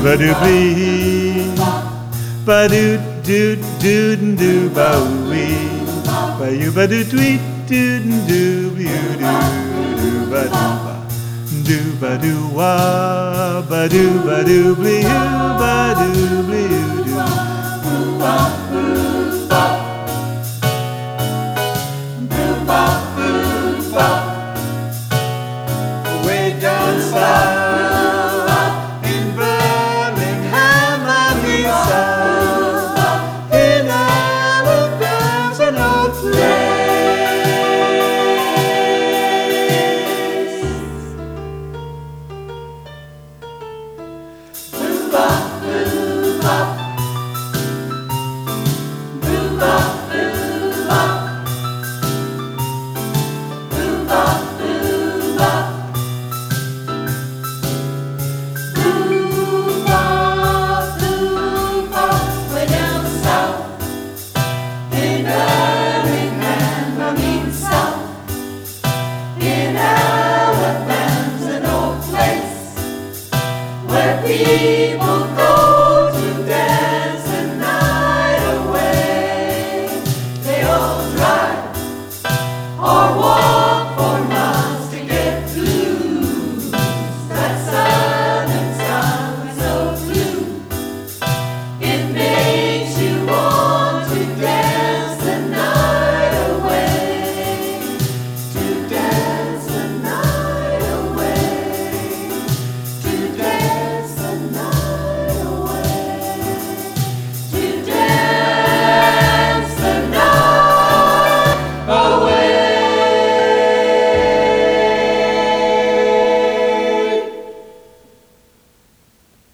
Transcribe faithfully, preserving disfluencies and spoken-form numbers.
ba doo blee, ba doo doo doo doo ba wee, ba you ba doo tweet doo doo doo doo ba doo ba doo ba doo wah, ba doo ba doo blee, ba doo blee doo. Bop, bop, bop.